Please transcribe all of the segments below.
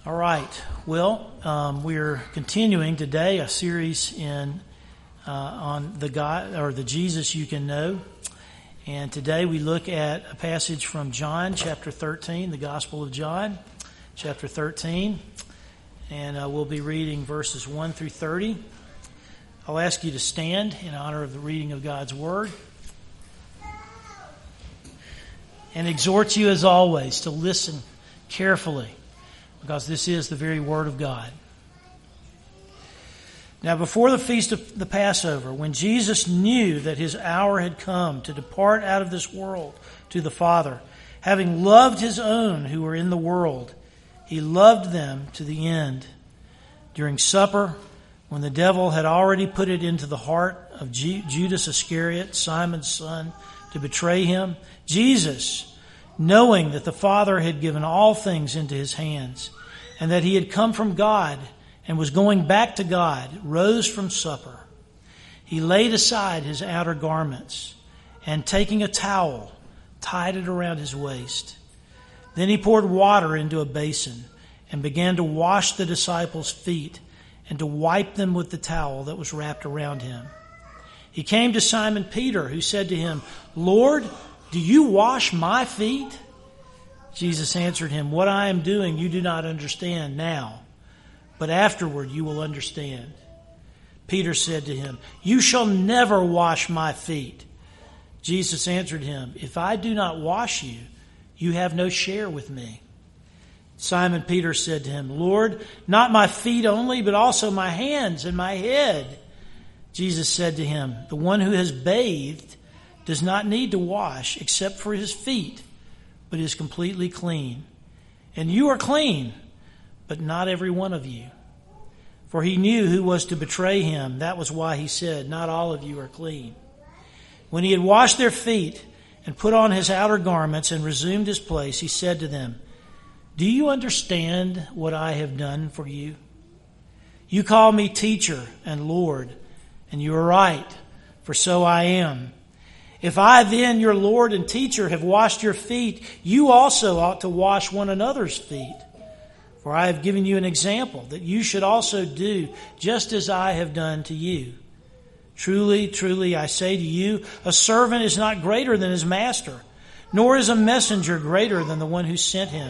All right. Well, we're continuing today a series on the God or the Jesus you can know, and today we look at a passage from John chapter 13, the Gospel of John, chapter 13, and we'll be reading verses 1 through 30. I'll ask you to stand in honor of the reading of God's Word, and exhort you as always to listen carefully, because this is the very Word of God. Now, before the feast of the Passover, when Jesus knew that his hour had come to depart out of this world to the Father, having loved his own who were in the world, he loved them to the end. During supper, when the devil had already put it into the heart of Judas Iscariot, Simon's son, to betray him, Jesus, knowing that the Father had given all things into his hands, and that he had come from God and was going back to God, rose from supper. He laid aside his outer garments, and taking a towel, tied it around his waist. Then he poured water into a basin, and began to wash the disciples' feet, and to wipe them with the towel that was wrapped around him. He came to Simon Peter, who said to him, "Lord, do you wash my feet?" Jesus answered him, "What I am doing you do not understand now, but afterward you will understand." Peter said to him, "You shall never wash my feet." Jesus answered him, "If I do not wash you, you have no share with me." Simon Peter said to him, "Lord, not my feet only, but also my hands and my head." Jesus said to him, "The one who has bathed does not need to wash except for his feet, but is completely clean. And you are clean, but not every one of you." For he knew who was to betray him. That was why he said, "Not all of you are clean." When he had washed their feet and put on his outer garments and resumed his place, he said to them, "Do you understand what I have done for you? You call me teacher and Lord, and you are right, for so I am. If I then, your Lord and teacher, have washed your feet, you also ought to wash one another's feet. For I have given you an example, that you should also do just as I have done to you. Truly, truly, I say to you, a servant is not greater than his master, nor is a messenger greater than the one who sent him.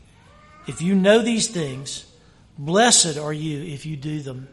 If you know these things, blessed are you if you do them.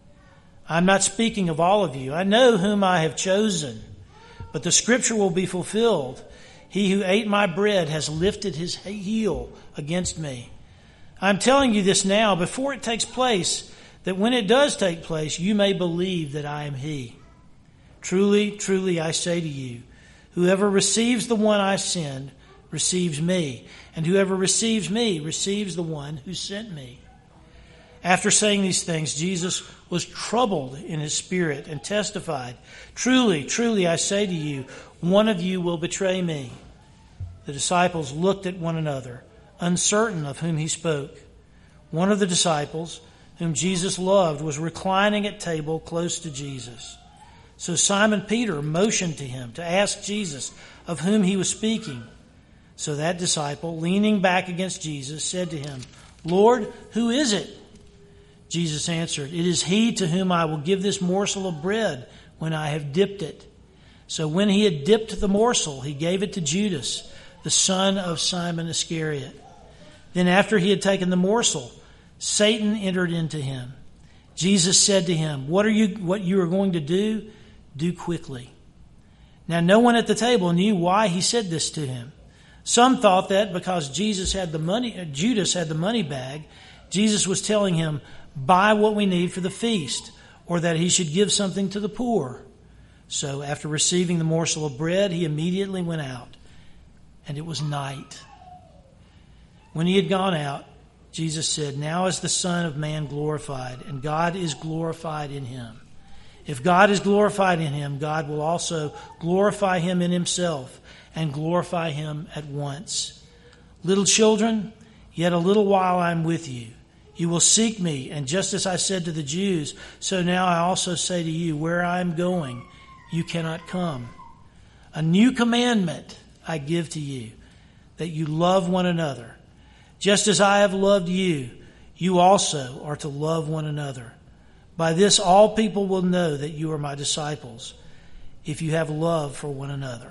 I'm not speaking of all of you. I know whom I have chosen. But the scripture will be fulfilled. He who ate my bread has lifted his heel against me. I'm telling you this now before it takes place, that when it does take place, you may believe that I am he. Truly, truly, I say to you, whoever receives the one I send receives me, and whoever receives me receives the one who sent me." After saying these things, Jesus was troubled in his spirit and testified, "Truly, truly, I say to you, one of you will betray me." The disciples looked at one another, uncertain of whom he spoke. One of the disciples, whom Jesus loved, was reclining at table close to Jesus. So Simon Peter motioned to him to ask Jesus of whom he was speaking. So that disciple, leaning back against Jesus, said to him, "Lord, who is it?" Jesus answered, "It is he to whom I will give this morsel of bread when I have dipped it." So when he had dipped the morsel, he gave it to Judas, the son of Simon Iscariot. Then after he had taken the morsel, Satan entered into him. Jesus said to him, what you are going to do quickly." Now no one at the table knew why he said this to him. Some thought that because Judas had the money bag, Jesus was telling him, "Buy what we need for the feast," or that he should give something to the poor. So after receiving the morsel of bread, he immediately went out, and it was night. When he had gone out, Jesus said, "Now is the Son of Man glorified, and God is glorified in him. If God is glorified in him, God will also glorify him in himself, and glorify him at once. Little children, yet a little while I am with you. You will seek me, and just as I said to the Jews, so now I also say to you, where I am going, you cannot come. A new commandment I give to you, that you love one another. Just as I have loved you, you also are to love one another. By this all people will know that you are my disciples, if you have love for one another.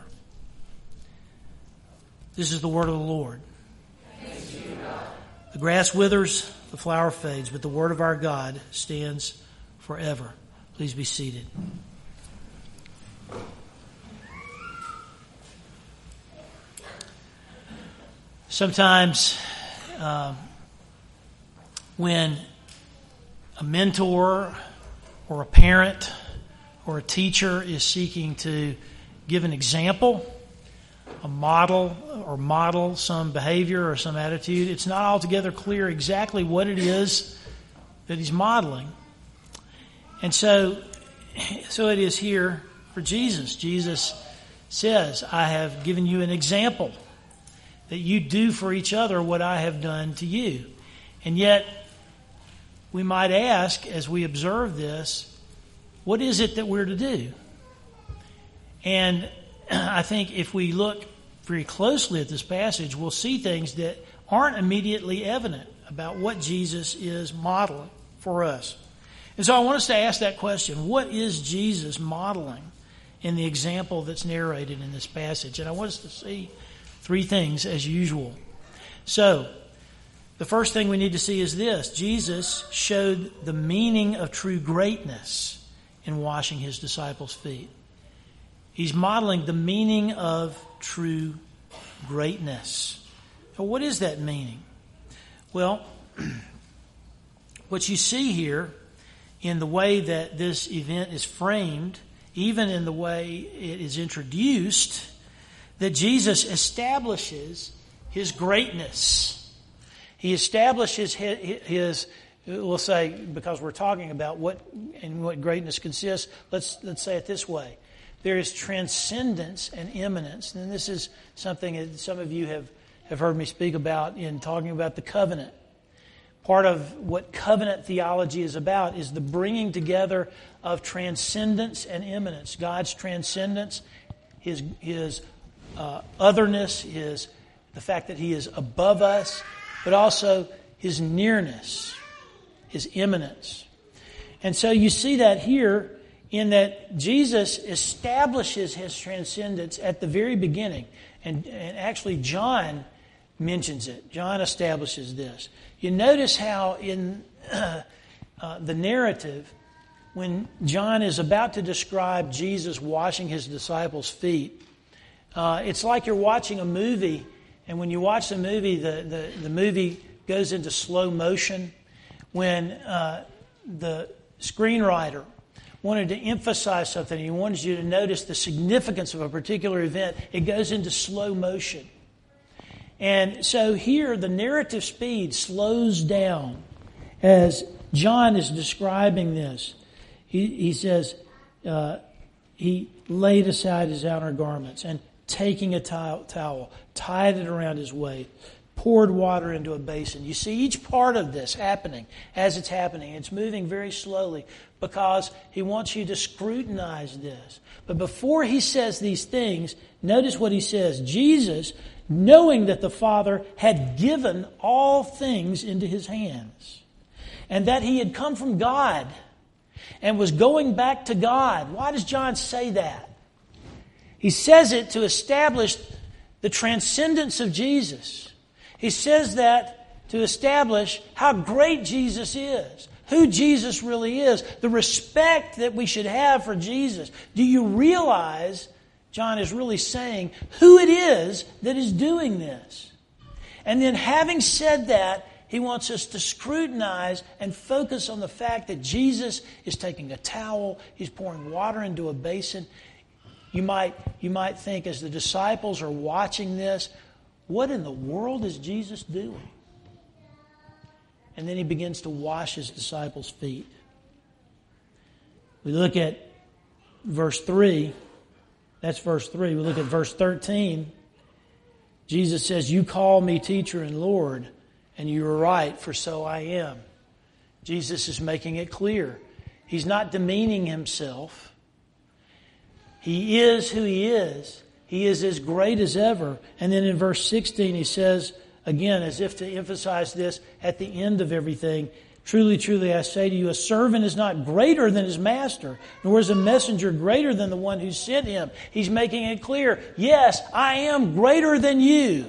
This is the word of the Lord. Thanks be to God. The grass withers, the flower fades, but the word of our God stands forever. Please be seated. Sometimes when a mentor or a parent or a teacher is seeking to give an example, a model some behavior or some attitude, it's not altogether clear exactly what it is that he's modeling. And so it is here for Jesus. Jesus says, I have given you an example that you do for each other what I have done to you. And yet, we might ask, as we observe this, what is it that we're to do? And I think if we look very closely at this passage, we'll see things that aren't immediately evident about what Jesus is modeling for us. And so I want us to ask that question, what is Jesus modeling in the example that's narrated in this passage? And I want us to see three things as usual. So, the first thing we need to see is this. Jesus showed the meaning of true greatness in washing his disciples' feet. He's modeling the meaning of true greatness. So what is that meaning? Well, what you see here in the way that this event is framed, even in the way it is introduced, that Jesus establishes his greatness. He establishes his, we'll say, because we're talking about what greatness consists, let's say it this way. There is transcendence and immanence. And this is something that some of you have heard me speak about in talking about the covenant. Part of what covenant theology is about is the bringing together of transcendence and immanence. God's transcendence, his otherness, the fact that he is above us, but also his nearness, his immanence. And so you see that here in that Jesus establishes his transcendence at the very beginning. And actually John mentions it. John establishes this. You notice how in the narrative, when John is about to describe Jesus washing his disciples' feet, it's like you're watching a movie. And when you watch the movie, the movie goes into slow motion. When the screenwriter wanted to emphasize something, he wanted you to notice the significance of a particular event, it goes into slow motion. And so here, the narrative speed slows down as John is describing this. He says, he laid aside his outer garments and taking a towel, tied it around his waist, poured water into a basin. You see each part of this happening as it's happening. It's moving very slowly because he wants you to scrutinize this. But before he says these things, notice what he says. Jesus, knowing that the Father had given all things into his hands, and that he had come from God and was going back to God. Why does John say that? He says it to establish the transcendence of Jesus. He says that to establish how great Jesus is, who Jesus really is, the respect that we should have for Jesus. Do you realize, John is really saying, who it is that is doing this? And then having said that, he wants us to scrutinize and focus on the fact that Jesus is taking a towel, he's pouring water into a basin. You might think as the disciples are watching this, what in the world is Jesus doing? And then he begins to wash his disciples' feet. We look at verse 3. That's verse 3. We look at verse 13. Jesus says, you call me teacher and Lord, and you are right, for so I am. Jesus is making it clear. He's not demeaning himself. He is who he is. He is as great as ever. And then in verse 16 he says, again, as if to emphasize this at the end of everything, truly, truly, I say to you, a servant is not greater than his master, nor is a messenger greater than the one who sent him. He's making it clear, yes, I am greater than you.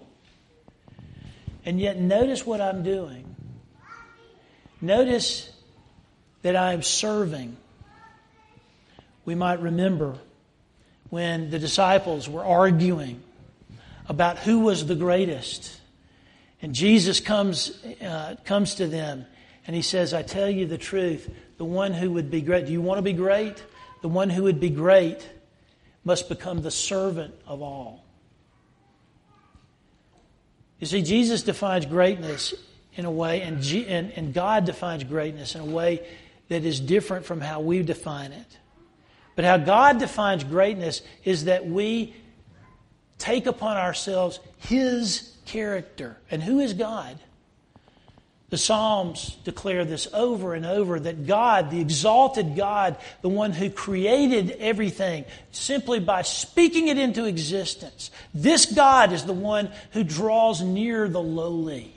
And yet notice what I'm doing. Notice that I am serving. We might remember when the disciples were arguing about who was the greatest. And Jesus comes to them and he says, I tell you the truth, the one who would be great. Do you want to be great? The one who would be great must become the servant of all. You see, Jesus defines greatness in a way, and God defines greatness in a way that is different from how we define it. But how God defines greatness is that we take upon ourselves His character. And who is God? The Psalms declare this over and over, that God, the exalted God, the one who created everything, simply by speaking it into existence, this God is the one who draws near the lowly,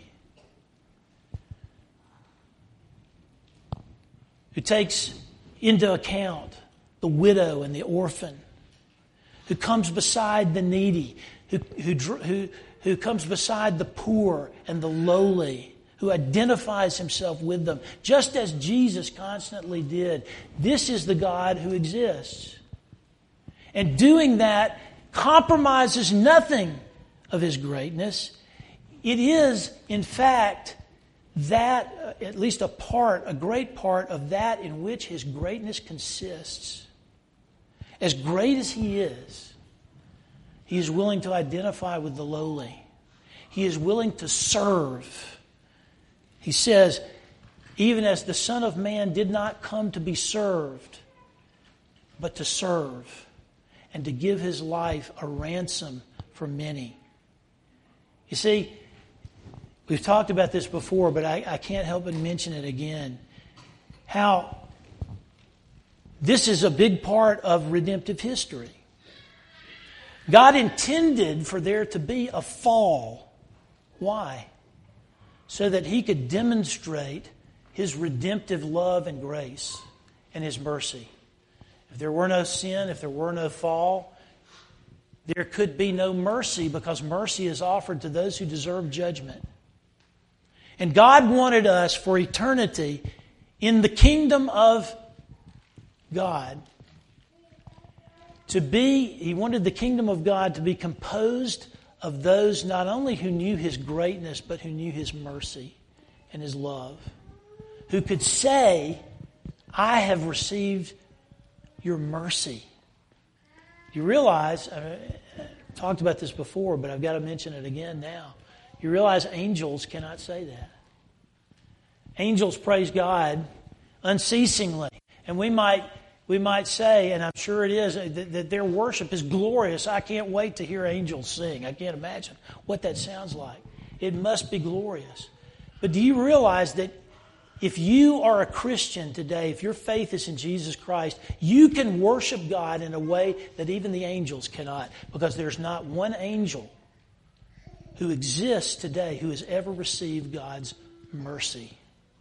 who takes into account the widow and the orphan, who comes beside the needy, who comes beside the poor and the lowly, who identifies himself with them, just as Jesus constantly did. This is the God who exists. And doing that compromises nothing of His greatness. It is, in fact, that, at least a great part of that in which His greatness consists. As great as He is willing to identify with the lowly. He is willing to serve. He says, even as the Son of Man did not come to be served, but to serve and to give His life a ransom for many. You see, we've talked about this before, but I can't help but mention it again. How this is a big part of redemptive history. God intended for there to be a fall. Why? So that He could demonstrate His redemptive love and grace and His mercy. If there were no sin, if there were no fall, there could be no mercy, because mercy is offered to those who deserve judgment. And God wanted us for eternity in the kingdom of God He wanted the kingdom of God to be composed of those not only who knew His greatness, but who knew His mercy and His love. Who could say, I have received your mercy. You realize, I've talked about this before, but I've got to mention it again now. You realize angels cannot say that. Angels praise God unceasingly. And we might say, and I'm sure it is, that their worship is glorious. I can't wait to hear angels sing. I can't imagine what that sounds like. It must be glorious. But do you realize that if you are a Christian today, if your faith is in Jesus Christ, you can worship God in a way that even the angels cannot, because there's not one angel who exists today who has ever received God's mercy.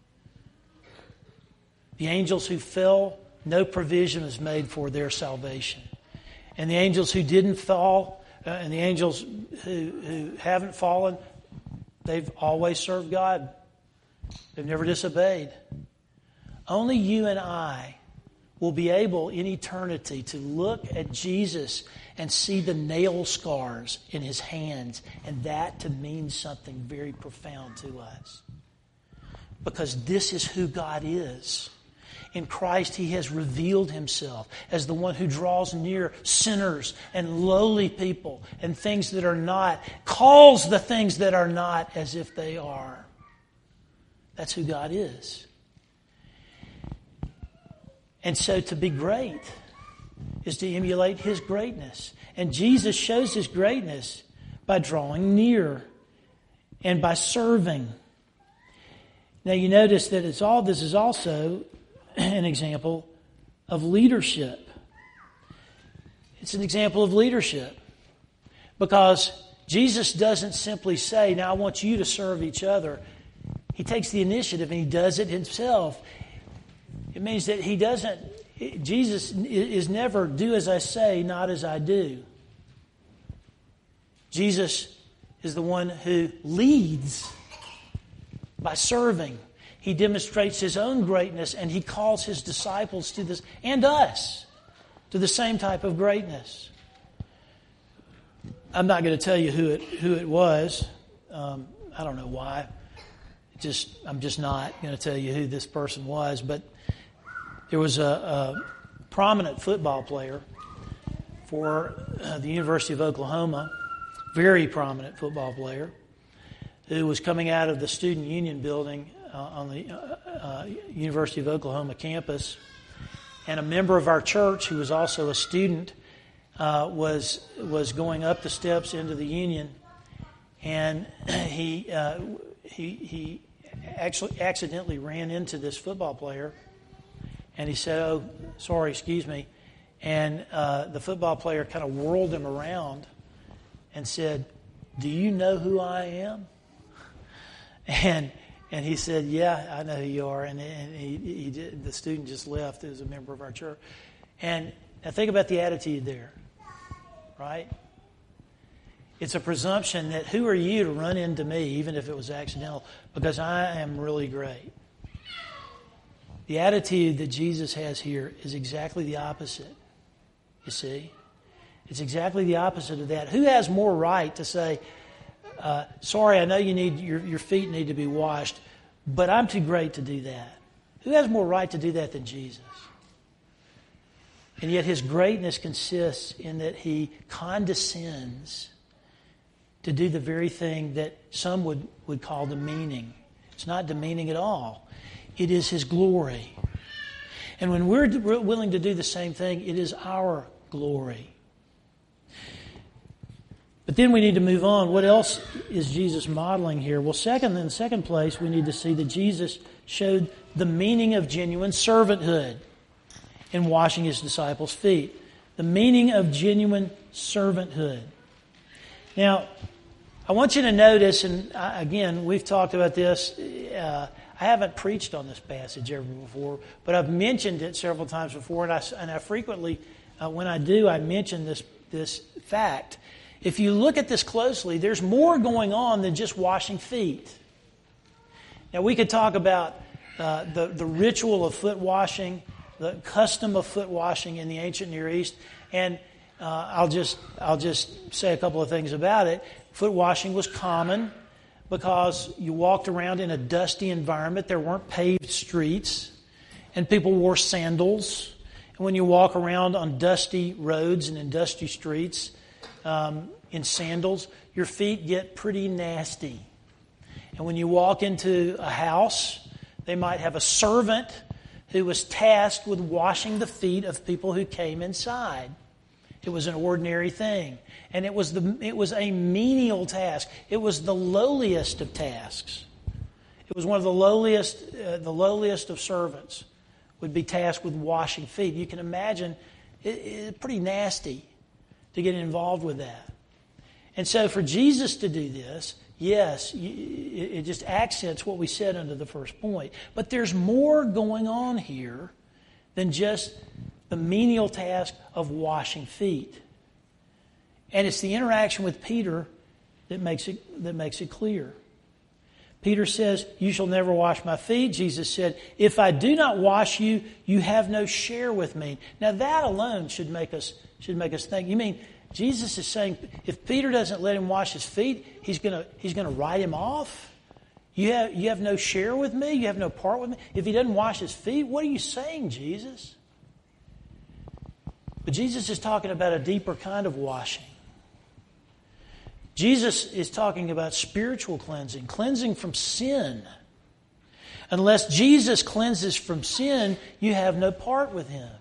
The angels who fell, no provision was made for their salvation. And the angels who didn't fall, and the angels who haven't fallen, they've always served God. They've never disobeyed. Only you and I will be able in eternity to look at Jesus and see the nail scars in His hands, and that to mean something very profound to us. Because this is who God is. In Christ, He has revealed Himself as the one who draws near sinners and lowly people and things that are not, calls the things that are not as if they are. That's who God is. And so to be great is to emulate His greatness. And Jesus shows His greatness by drawing near and by serving. Now you notice that this is also an example of leadership. It's an example of leadership because Jesus doesn't simply say, now I want you to serve each other. He takes the initiative and he does it himself. It means that Jesus is never do as I say, not as I do. Jesus is the one who leads by serving. He demonstrates his own greatness and he calls his disciples to this, and us, to the same type of greatness. I'm not going to tell you who it was. I don't know why. I'm just not going to tell you who this person was. But there was a prominent football player for the University of Oklahoma, very prominent football player, who was coming out of the Student Union building on the University of Oklahoma campus. And a member of our church, who was also a student, was going up the steps into the Union, and he actually accidentally ran into this football player, and he said, "Oh, sorry, excuse me," and the football player kind of whirled him around and said, "Do you know who I am?" And he said, "Yeah, I know who you are." And he did, the student just left. It was a member of our church. And now think about the attitude there, right? It's a presumption that who are you to run into me, even if it was accidental, because I am really great. The attitude that Jesus has here is exactly the opposite, you see? It's exactly the opposite of that. Who has more right to say, sorry, I know you need your feet need to be washed, but I'm too great to do that? Who has more right to do that than Jesus? And yet his greatness consists in that he condescends to do the very thing that some would call demeaning. It's not demeaning at all. It is his glory. And when we're willing to do the same thing, it is our glory. But then we need to move on. What else is Jesus modeling here? Well, in the second place, we need to see that Jesus showed the meaning of genuine servanthood in washing his disciples' feet. The meaning of genuine servanthood. Now, I want you to notice, and again, we've talked about this. I haven't preached on this passage ever before, but I've mentioned it several times before, and I frequently, when I do, I mention this fact. If you look at this closely, there's more going on than just washing feet. Now, we could talk about the ritual of foot washing, the custom of foot washing in the ancient Near East, and I'll just say a couple of things about it. Foot washing was common because you walked around in a dusty environment. There weren't paved streets, and people wore sandals. And when you walk around on dusty roads and in dusty streets in sandals, your feet get pretty nasty. And when you walk into a house, they might have a servant who was tasked with washing the feet of people who came inside. It was an ordinary thing. And it was a menial task. It was the lowliest of tasks. It was one of the lowliest of servants would be tasked with washing feet. You can imagine it's pretty nasty to get involved with that. And so for Jesus to do this, yes, it just accents what we said under the first point. But there's more going on here than just the menial task of washing feet. And it's the interaction with Peter that makes it clear. Peter says, "You shall never wash my feet." Jesus said, "If I do not wash you, you have no share with me." Now that alone should make us think. You mean Jesus is saying if Peter doesn't let him wash his feet, he's gonna write him off? You have no share with me? You have no part with me? If he doesn't wash his feet, what are you saying, Jesus? But Jesus is talking about a deeper kind of washing. Jesus is talking about spiritual cleansing from sin. Unless Jesus cleanses from sin, you have no part with him.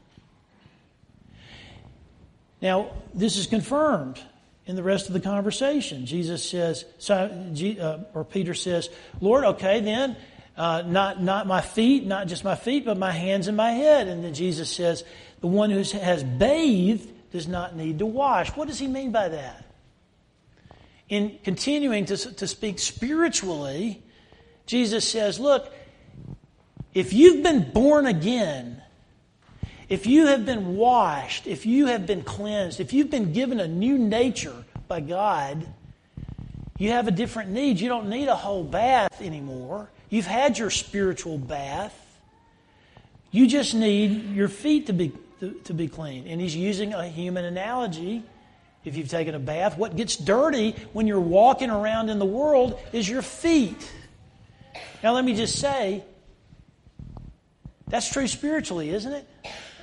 Now, this is confirmed in the rest of the conversation. Jesus says, Peter says, "Lord, okay then, not my feet, not just my feet, but my hands and my head." And then Jesus says, "The one who has bathed does not need to wash." What does he mean by that? in continuing to speak spiritually, Jesus says, look, if you've been born again, if you have been washed, if you have been cleansed, if you've been given a new nature by God, you have a different need. You don't need a whole bath anymore. You've had your spiritual bath. You just need your feet to be clean. And he's using a human analogy. If you've taken a bath, what gets dirty when you're walking around in the world is your feet. Now let me just say, that's true spiritually, isn't it?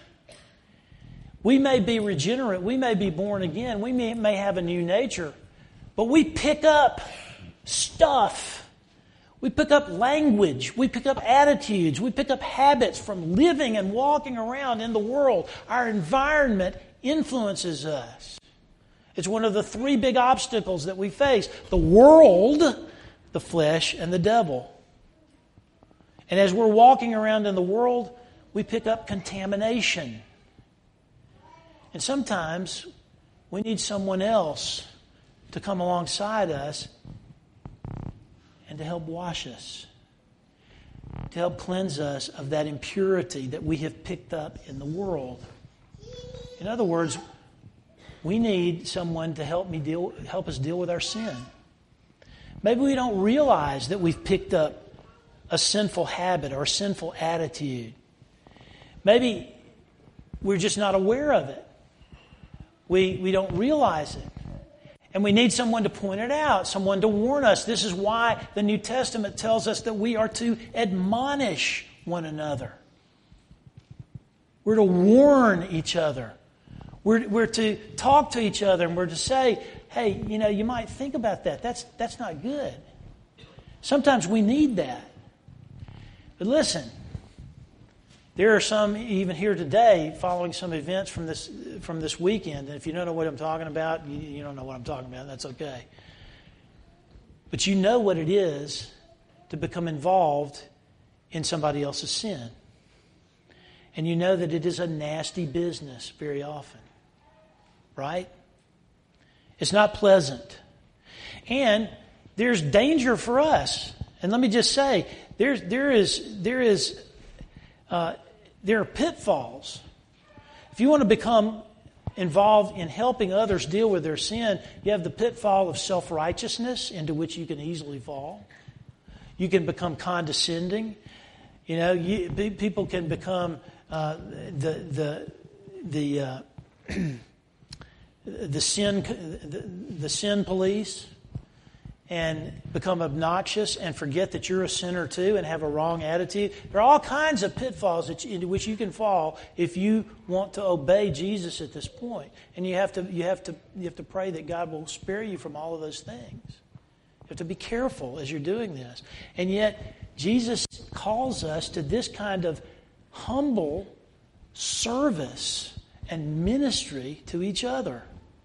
We may be regenerate, we may be born again, we may have a new nature, but we pick up stuff. We pick up language, we pick up attitudes, we pick up habits from living and walking around in the world. Our environment influences us. It's one of the three big obstacles that we face: the world, the flesh, and the devil. And as we're walking around in the world, we pick up contamination. And sometimes we need someone else to come alongside us and to help wash us, to help cleanse us of that impurity that we have picked up in the world. In other words, we need someone to help us deal with our sin. Maybe we don't realize that we've picked up a sinful habit or a sinful attitude. Maybe we're just not aware of it. We don't realize it. And we need someone to point it out, someone to warn us. This is why the New Testament tells us that we are to admonish one another. We're to warn each other. We're to talk to each other, and we're to say, hey, you might think about that. That's not good. Sometimes we need that. But listen, there are some even here today following some events from this weekend. And if you don't know what I'm talking about, you don't know what I'm talking about. That's okay. But you know what it is to become involved in somebody else's sin. And you know that it is a nasty business very often. Right? It's not pleasant. And there's danger for us. And let me just say, there are pitfalls. If you want to become involved in helping others deal with their sin, you have the pitfall of self-righteousness, into which you can easily fall. You can become condescending. People can become the sin police, and become obnoxious and forget that you're a sinner too and have a wrong attitude. There are all kinds of pitfalls into which you can fall if you want to obey Jesus at this point. And you have to pray that God will spare you from all of those things. You have to be careful as you're doing this. And yet Jesus calls us to this kind of humble service and ministry to each other.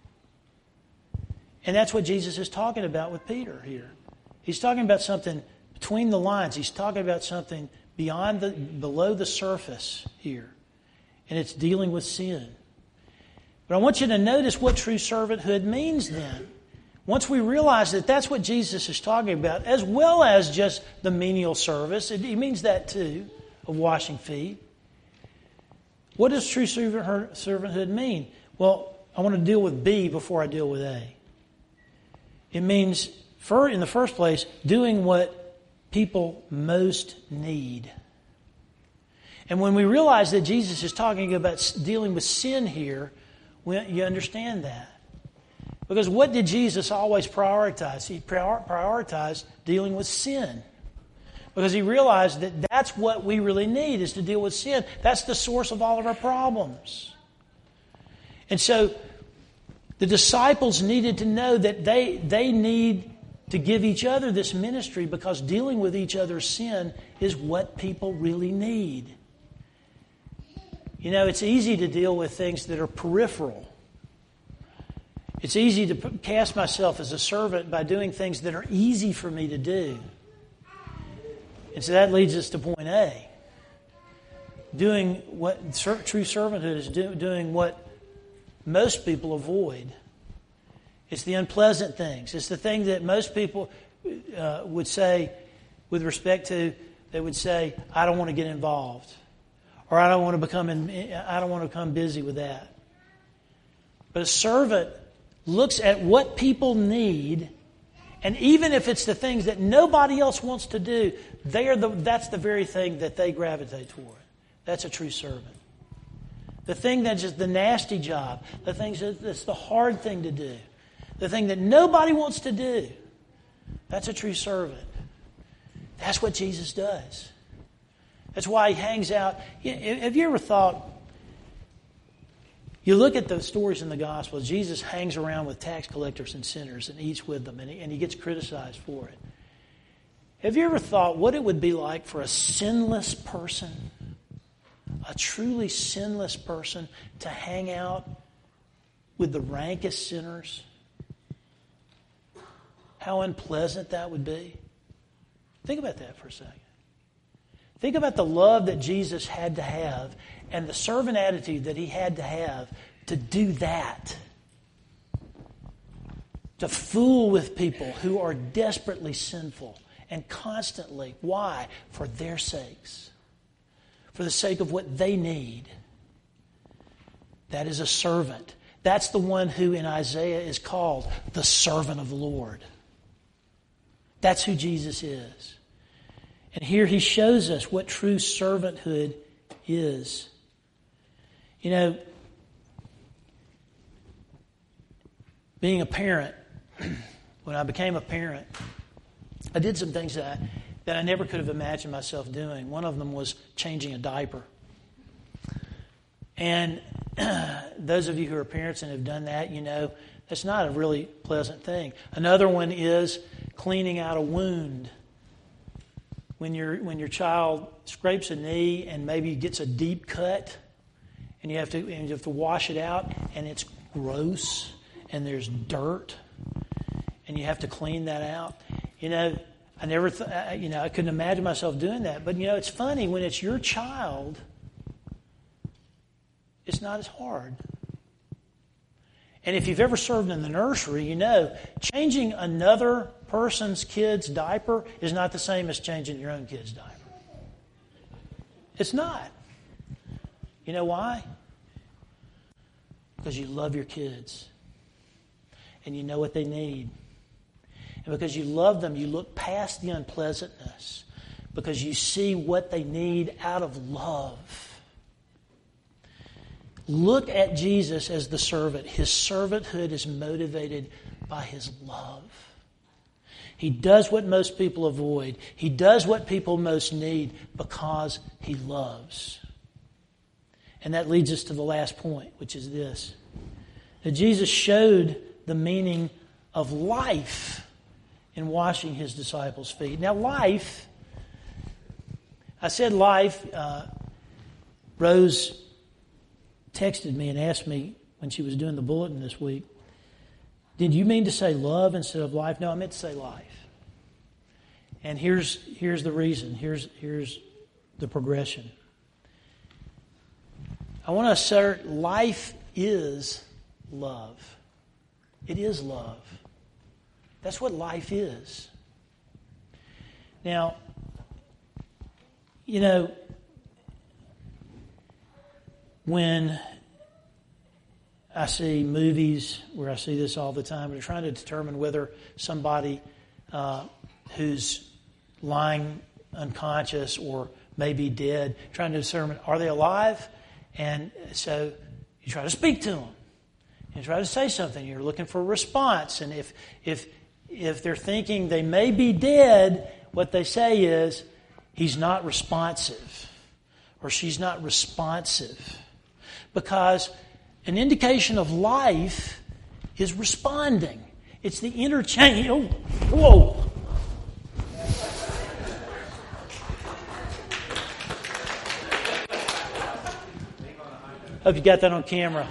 And that's what Jesus is talking about with Peter here. He's talking about something between the lines. He's talking about something below the surface here. And it's dealing with sin. But I want you to notice what true servanthood means then. Once we realize that that's what Jesus is talking about, as well as just the menial service, he means that too, of washing feet. What does true servanthood mean? Well, I want to deal with B before I deal with A. It means, in the first place, doing what people most need. And when we realize that Jesus is talking about dealing with sin here, you understand that. Because what did Jesus always prioritize? He prioritized dealing with sin. Because he realized that that's what we really need, is to deal with sin. That's the source of all of our problems. And so the disciples needed to know that they need to give each other this ministry, because dealing with each other's sin is what people really need. It's easy to deal with things that are peripheral. It's easy to cast myself as a servant by doing things that are easy for me to do. And so that leads us to point A. Doing what true servanthood is doing what most people avoid. It's the unpleasant things. It's the thing that most people would say, with respect to, they would say, I don't want to get involved. Or I don't want to become busy with that. But a servant looks at what people need, and even if it's the things that nobody else wants to do, that's the very thing that they gravitate toward. That's a true servant. The thing that's just the nasty job, the thing that's the hard thing to do, the thing that nobody wants to do, that's a true servant. That's what Jesus does. That's why He hangs out. Have you ever thought, you look at the stories in the gospel, Jesus hangs around with tax collectors and sinners and eats with them, and he gets criticized for it. Have you ever thought what it would be like for a sinless person, a truly sinless person, to hang out with the rankest sinners? How unpleasant that would be. Think about that for a second. Think about the love that Jesus had to have and the servant attitude that He had to have to do that. To fool with people who are desperately sinful and constantly. Why? For their sakes. For the sake of what they need. That is a servant. That's the one who in Isaiah is called the servant of the Lord. That's who Jesus is. And here He shows us what true servanthood is. You know, being a parent, when I became a parent, I did some things that I never could have imagined myself doing. One of them was changing a diaper. And those of you who are parents and have done that, you know, that's not a really pleasant thing. Another one is cleaning out a wound. When your child scrapes a knee and maybe gets a deep cut, and you have to wash it out, and it's gross, and there's dirt, and you have to clean that out. You know, I couldn't imagine myself doing that. But you know, it's funny when it's your child, it's not as hard. And if you've ever served in the nursery, you know, changing another person's kid's diaper is not the same as changing your own kid's diaper. It's not. You know why? Because you love your kids. And you know what they need. And because you love them, you look past the unpleasantness. Because you see what they need out of love. Look at Jesus as the servant. His servanthood is motivated by His love. He does what most people avoid. He does what people most need because He loves. And that leads us to the last point, which is this. That Jesus showed the meaning of life in washing His disciples' feet. Now life, I said life, Rose texted me and asked me when she was doing the bulletin this week, did you mean to say love instead of life? No, I meant to say life. And here's the reason. Here's the progression. I want to assert life is love. It is love. That's what life is. Now, you know, when I see movies where I see this all the time, they're trying to determine whether somebody who's lying unconscious or maybe dead, trying to determine, are they alive? And so you try to speak to them. You try to say something. You're looking for a response. And if they're thinking they may be dead, what they say is, he's not responsive or she's not responsive. Because an indication of life is responding. It's the interchange. Oh, whoa. Hope you got that on camera.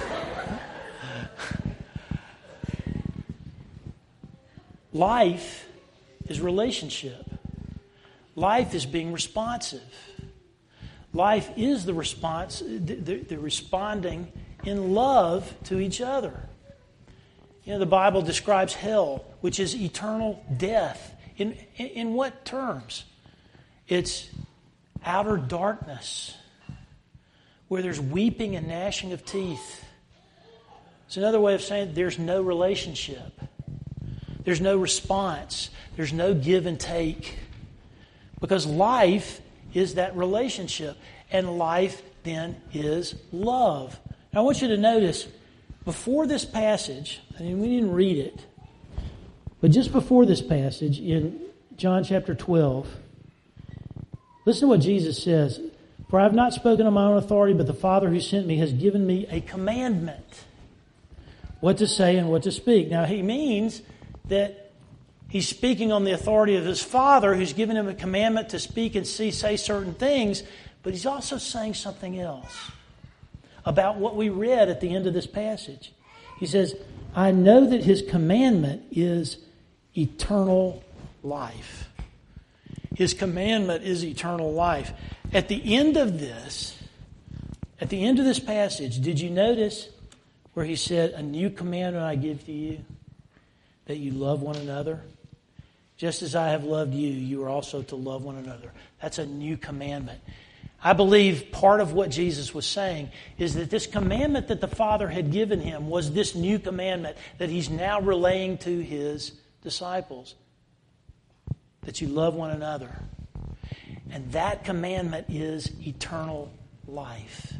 Life is relationship. Life is being responsive. Life is the response, the responding in love to each other. The Bible describes hell, which is eternal death. In what terms? It's outer darkness, where there's weeping and gnashing of teeth. It's another way of saying there's no relationship. There's no response. There's no give and take. Because life is that relationship. And life then is love. Now I want you to notice, before this passage, and we didn't read it, but just before this passage in John chapter 12, listen to what Jesus says. For I have not spoken on my own authority, but the Father who sent me has given me a commandment, what to say and what to speak. Now he means that he's speaking on the authority of his Father, who's given him a commandment to speak and say certain things, but he's also saying something else about what we read at the end of this passage. He says, I know that his commandment is eternal life. His commandment is eternal life. At the end of this passage, did you notice where he said, a new commandment I give to you, that you love one another? Just as I have loved you, you are also to love one another. That's a new commandment. I believe part of what Jesus was saying is that this commandment that the Father had given him was this new commandment that he's now relaying to his disciples. That you love one another. And that commandment is eternal life.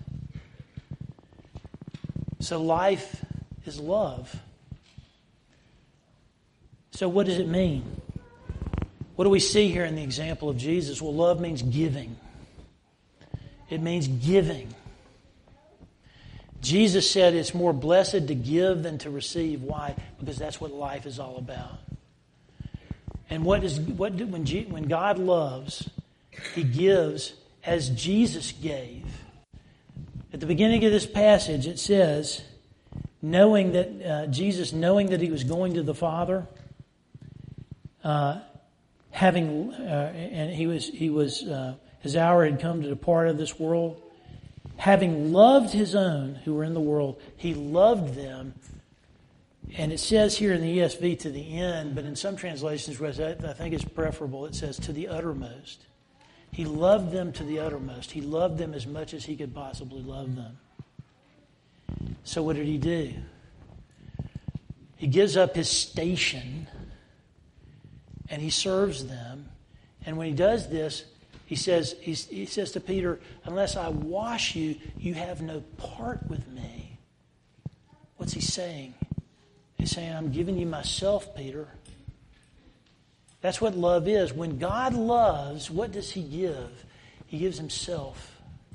So life is love. So what does it mean? What do we see here in the example of Jesus? Well, love means giving. It means giving. Jesus said it's more blessed to give than to receive. Why? Because that's what life is all about. And when God loves, He gives as Jesus gave. At the beginning of this passage, it says, knowing that Jesus, knowing that He was going to the Father, and his hour had come to depart of this world. Having loved His own who were in the world, He loved them. And it says here in the ESV to the end, but in some translations, I think it's preferable, it says to the uttermost. He loved them to the uttermost. He loved them as much as He could possibly love them. So what did He do? He gives up His station and He serves them. And when He does this, He says to Peter, unless I wash you, you have no part with me. What's He saying? He's saying, I'm giving you myself, Peter. That's what love is. When God loves, what does He give? He gives Himself.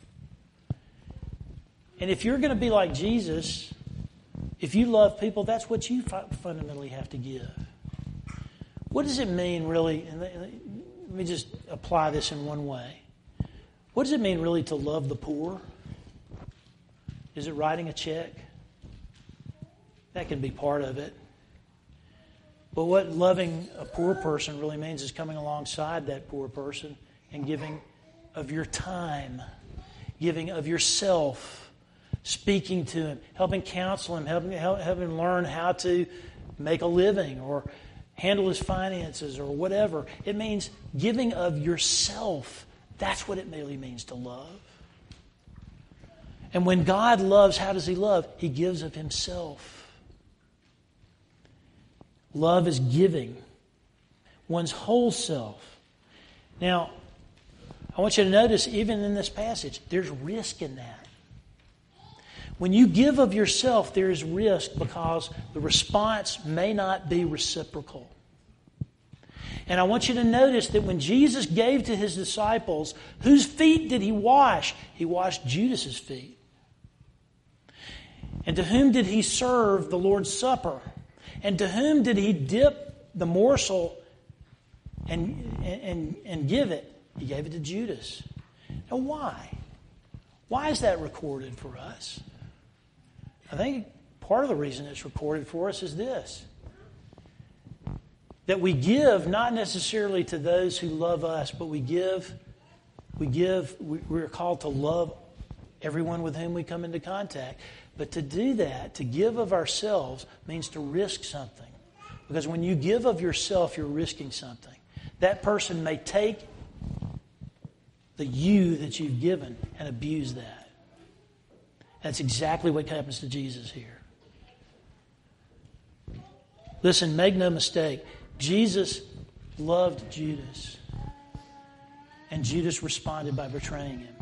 And if you're going to be like Jesus, if you love people, that's what you fundamentally have to give. What does it mean, really? And let me just apply this in one way. What does it mean, really, to love the poor? Is it writing a check? That can be part of it. But what loving a poor person really means is coming alongside that poor person and giving of your time, giving of yourself, speaking to him, helping counsel him, helping him learn how to make a living or handle his finances or whatever. It means giving of yourself. That's what it really means to love. And when God loves, how does He love? He gives of Himself. Love is giving one's whole self. Now, I want you to notice, even in this passage, there's risk in that. When you give of yourself, there is risk because the response may not be reciprocal. And I want you to notice that when Jesus gave to His disciples, whose feet did He wash? He washed Judas's feet. And to whom did He serve the Lord's Supper? And to whom did He dip the morsel and give it? He gave it to Judas. Now why? Why is that recorded for us? I think part of the reason it's recorded for us is this. That we give not necessarily to those who love us, but we're called to love everyone with whom we come into contact. But to do that, to give of ourselves, means to risk something. Because when you give of yourself, you're risking something. That person may take the you that you've given and abuse that. That's exactly what happens to Jesus here. Listen, make no mistake. Jesus loved Judas. And Judas responded by betraying him.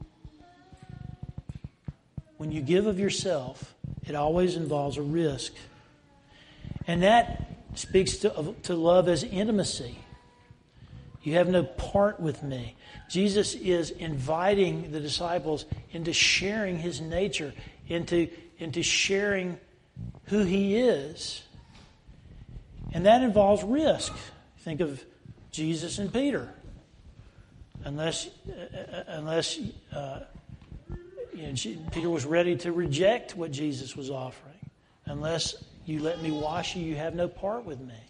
When you give of yourself, it always involves a risk. And that speaks to love as intimacy. You have no part with me. Jesus is inviting the disciples into sharing his nature, into sharing who he is. And that involves risk. Think of Jesus and Peter. Unless Peter was ready to reject what Jesus was offering. Unless you let me wash you, you have no part with me.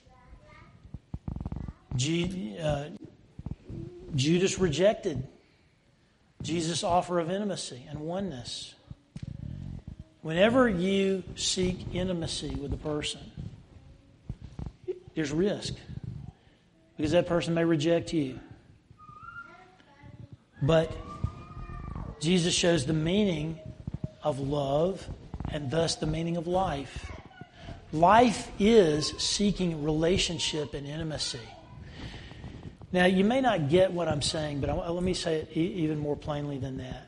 Judas rejected Jesus' offer of intimacy and oneness. Whenever you seek intimacy with a person, there's risk. Because that person may reject you. But Jesus shows the meaning of love and thus the meaning of life. Life is seeking relationship and intimacy. Now, you may not get what I'm saying, but let me say it even more plainly than that.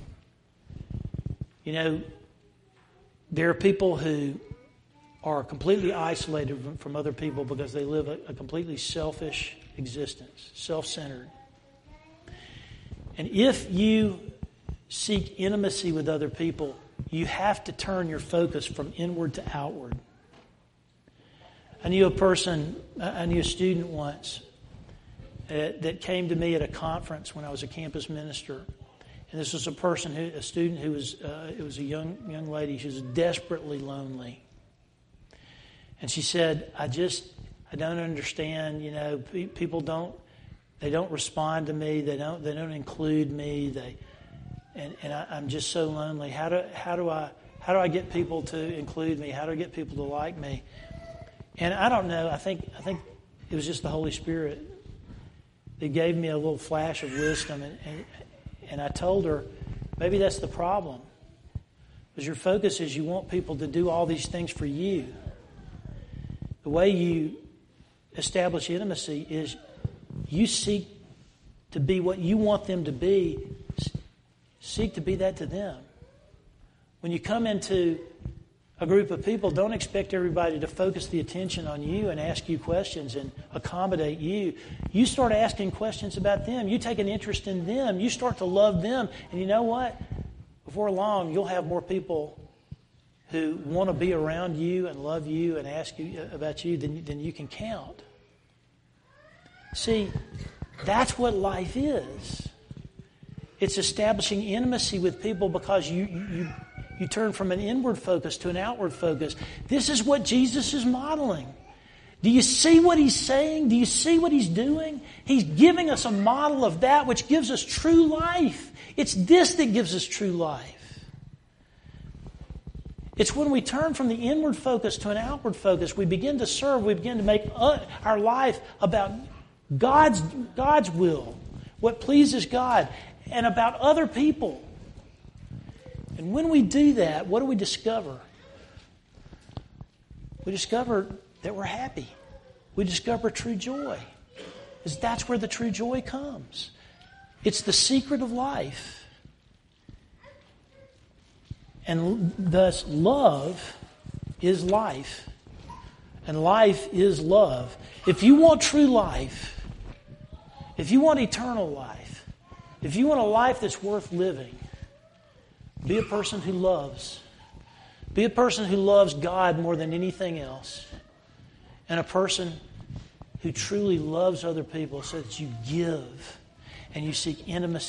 You know, there are people who are completely isolated from other people because they live a completely selfish existence, self-centered. And if you seek intimacy with other people, you have to turn your focus from inward to outward. I knew a student once that came to me at a conference when I was a campus minister. And this was a student who was a young lady. She was desperately lonely. And she said, I don't understand, people don't respond to me, they don't include me, I'm just so lonely. How do I get people to include me? How do I get people to like me? And I don't know, I think it was just the Holy Spirit that gave me a little flash of wisdom, and I told her, maybe that's the problem. Because your focus is you want people to do all these things for you. The way you establish intimacy is you seek to be what you want them to be. Seek to be that to them. When you come into a group of people, don't expect everybody to focus the attention on you and ask you questions and accommodate you. You start asking questions about them. You take an interest in them. You start to love them. And you know what? Before long, you'll have more people who want to be around you and love you and ask you about you than you can count. See, that's what life is. It's establishing intimacy with people because you turn from an inward focus to an outward focus. This is what Jesus is modeling. Do you see what he's saying? Do you see what he's doing? He's giving us a model of that which gives us true life. It's this that gives us true life. It's when we turn from the inward focus to an outward focus, we begin to serve, we begin to make our life about God's will, what pleases God, and about other people. And when we do that, what do we discover? We discover that we're happy. We discover true joy. Because that's where the true joy comes. It's the secret of life. And thus, love is life. And life is love. If you want true life, if you want eternal life, if you want a life that's worth living, be a person who loves. Be a person who loves God more than anything else. And a person who truly loves other people so that you give and you seek intimacy